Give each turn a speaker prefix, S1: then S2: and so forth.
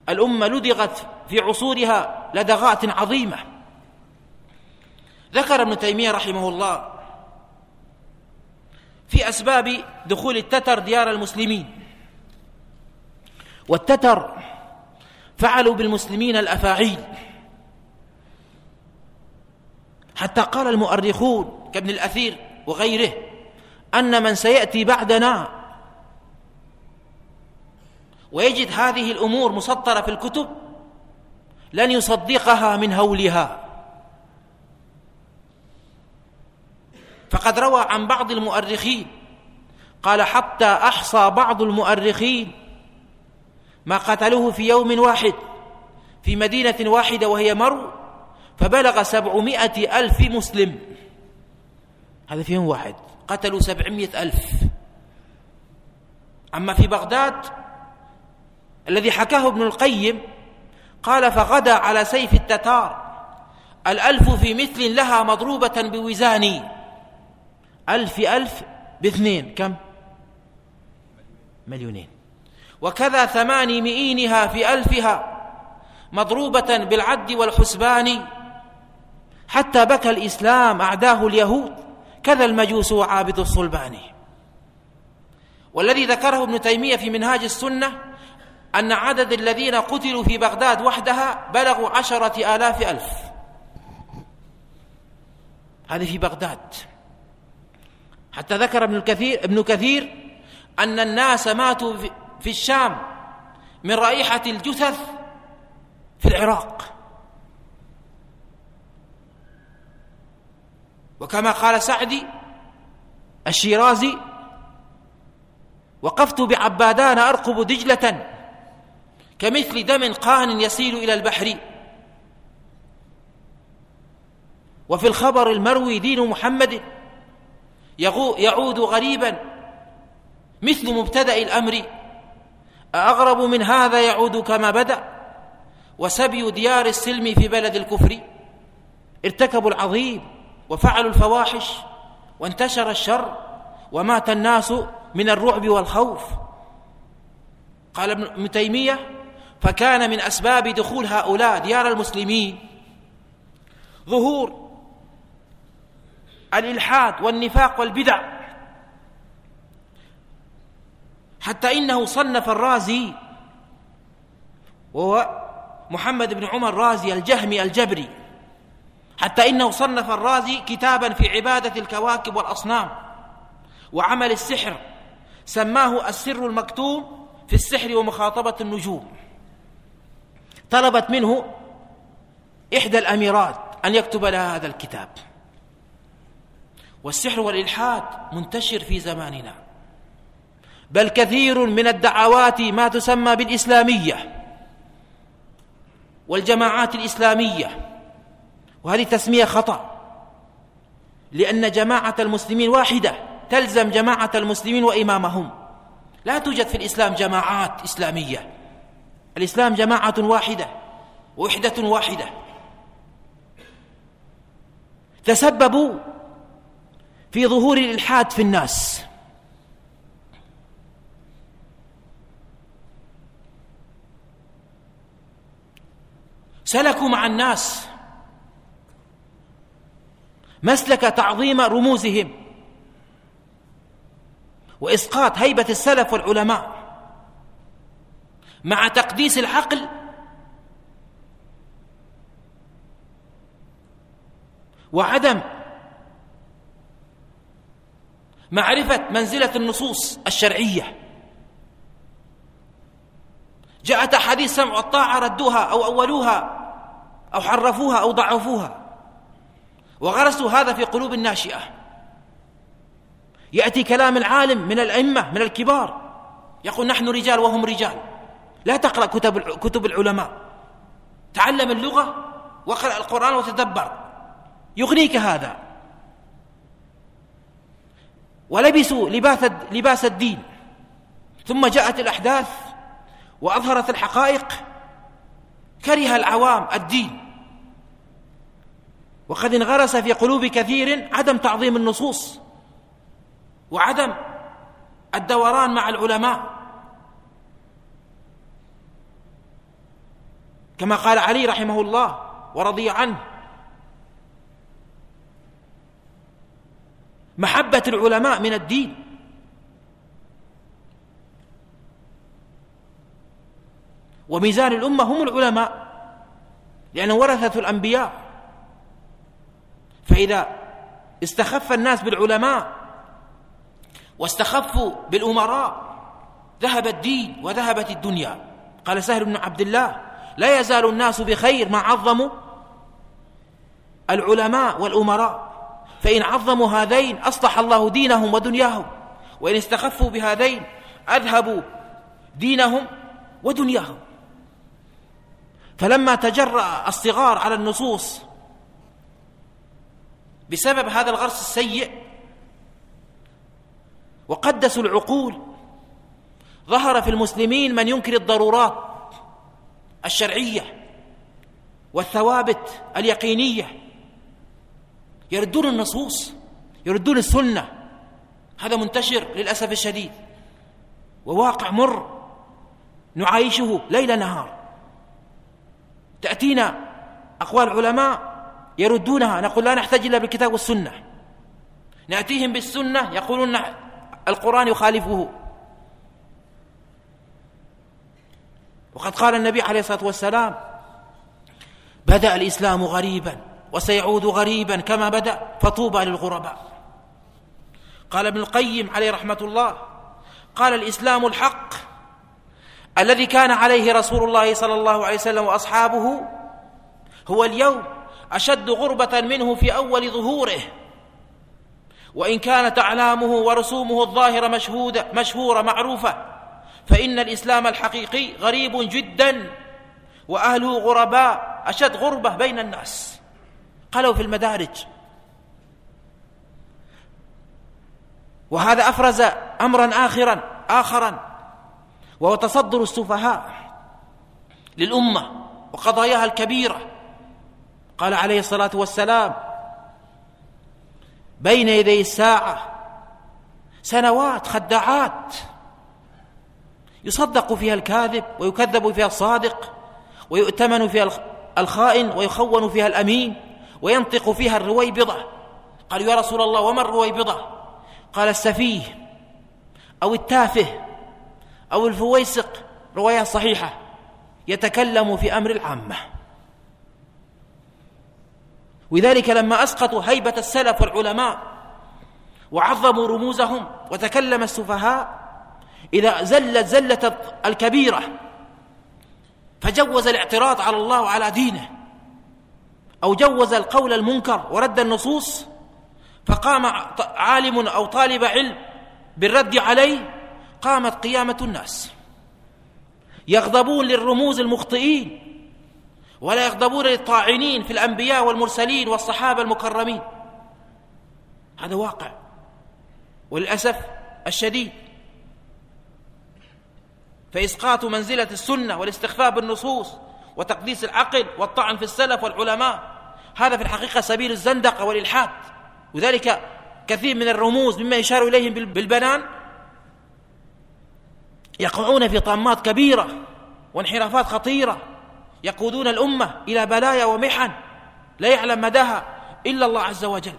S1: الأمة لدغت في عصورها لدغات عظيمة. ذكر ابن تيمية رحمه الله في أسباب دخول التتر ديار المسلمين، والتتر فعلوا بالمسلمين الأفاعيل، حتى قال المؤرخون كابن الأثير وغيره أن من سيأتي بعدنا ويجد هذه الأمور مسطرة في الكتب لن يصدقها من هولها. فقد روى عن بعض المؤرخين قال حتى أحصى بعض المؤرخين ما قتلوه في يوم واحد في مدينة واحدة وهي مرو، فبلغ 700,000 مسلم. هذا في يوم واحد قتلوا 700,000. أما في بغداد الذي حكاه ابن القيم قال فغدا على سيف التتار 1,000 في مثل لها مضروبة بوزاني. 1,000 باثنين كم؟ 2,000,000. وكذا 8 مئينها في 1,000 مضروبة بالعد والحسبان، حتى بكى الإسلام أعداه اليهود كذا المجوس وعابد الصلبان. والذي ذكره ابن تيمية في منهاج السنة أن عدد الذين قتلوا في بغداد وحدها بلغوا 10,000. هذه في بغداد. حتى ذكر ابن كثير أن الناس ماتوا في الشام من رائحة الجثث في العراق. وكما قال سعدي الشيرازي وقفت بعبادان أرقب دجلة كمثل دم قان يسيل إلى البحر. وفي الخبر المروي دين محمد يعود غريبا مثل مبتدأ الأمر، أغرب من هذا يعود كما بدأ، وسبي ديار السلم في بلد الكفر. ارتكبوا العظيم وفعلوا الفواحش وانتشر الشر ومات الناس من الرعب والخوف. قال ابن تيمية فكان من أسباب دخول هؤلاء ديار المسلمين ظهور الإلحاد والنفاق والبدع، حتى إنه صنف الرازي وهو محمد بن عمر رازي الجهمي الجبري، حتى إنه صنف الرازي كتابا في عبادة الكواكب والأصنام وعمل السحر، سماه السر المكتوم في السحر ومخاطبة النجوم. طلبت منه إحدى الأميرات أن يكتب لها هذا الكتاب. والسحر والإلحاد منتشر في زماننا، بل كثير من الدعوات ما تسمى بالإسلامية والجماعات الإسلامية، وهذه تسمية خطأ، لأن جماعة المسلمين واحدة تلزم جماعة المسلمين وإمامهم. لا توجد في الإسلام جماعات إسلامية، الإسلام جماعة واحدة ووحدة واحدة. تسببوا في ظهور الإلحاد في الناس، سلكوا مع الناس مسلك تعظيم رموزهم وإسقاط هيبة السلف والعلماء، مع تقديس العقل وعدم معرفة منزلة النصوص الشرعية. جاءت أحاديث سمع والطاعة ردوها أو أولوها أو حرفوها أو ضعفوها، وغرسوا هذا في قلوب الناشئة. يأتي كلام العالم من الأئمة من الكبار يقول نحن رجال وهم رجال. لا تقرأ كتب العلماء، تعلم اللغة واقرأ القرآن وتدبر، يغنيك هذا. ولبسوا لباس الدين، ثم جاءت الأحداث وأظهرت الحقائق، كره العوام الدين، وقد انغرس في قلوب كثير عدم تعظيم النصوص وعدم الدوران مع العلماء. كما قال علي رحمه الله ورضي عنه: محبة العلماء من الدين. وميزان الأمة هم العلماء، لأنهم ورثة الأنبياء. فإذا استخف الناس بالعلماء واستخفوا بالأمراء ذهب الدين وذهبت الدنيا. قال سهل بن عبد الله: لا يزال الناس بخير ما عظموا العلماء والأمراء، فإن عظموا هذين أصلح الله دينهم ودنياهم، وإن استخفوا بهذين أذهبوا دينهم ودنياهم. فلما تجرأ الصغار على النصوص بسبب هذا الغرس السيء وقدسوا العقول، ظهر في المسلمين من ينكر الضرورات الشرعية والثوابت اليقينية، يردون النصوص، يردون السنة. هذا منتشر للأسف الشديد، وواقع مر نعايشه ليل نهار. تأتينا أقوال علماء يردونها، نقول لا نحتاج إلا بالكتاب والسنة. نأتيهم بالسنة يقولون القرآن يخالفه. وقد قال النبي عليه الصلاة والسلام: بدأ الإسلام غريبا وسيعود غريبا كما بدأ فطوبى للغرباء. قال ابن القيم عليه رحمة الله: قال الإسلام الحق الذي كان عليه رسول الله صلى الله عليه وسلم وأصحابه هو اليوم أشد غربة منه في أول ظهوره، وإن كانت أعلامه ورسومه الظاهرة مشهورة معروفة، فإن الإسلام الحقيقي غريب جدا وأهله غرباء أشد غربة بين الناس. قالوا في المدارج. وهذا أفرز أمرا آخرا وهو تصدر السفهاء للأمة وقضاياها الكبيرة. قال عليه الصلاة والسلام: بين يدي الساعة سنوات خداعات يصدق فيها الكاذب ويكذب فيها الصادق، ويؤتمن فيها الخائن ويخون فيها الأمين، وينطق فيها الرويبضة. قالوا: يا رسول الله وما الرويبضة؟ قال: السفيه أو التافه أو الفويسق، رواية صحيحة، يتكلم في أمر العامة. ولذلك لما أسقطوا هيبة السلف والعلماء وعظموا رموزهم وتكلم السفهاء، إذا زلت زلة الكبيرة فجوز الاعتراض على الله وعلى دينه، أو جوز القول المنكر ورد النصوص، فقام عالم أو طالب علم بالرد عليه، قامت قيامة الناس يغضبون للرموز المخطئين ولا يغضبون للطاعنين في الأنبياء والمرسلين والصحابة المكرمين. هذا واقع وللأسف الشديد. فإسقاط منزلة السنة والاستخفاف بالنصوص وتقديس العقل والطعن في السلف والعلماء، هذا في الحقيقة سبيل الزندقة والإلحاد. وذلك كثير من الرموز مما يشار إليهم بالبنان يقعون في طامات كبيرة وانحرافات خطيرة، يقودون الأمة إلى بلايا ومحن لا يعلم مداها إلا الله عز وجل.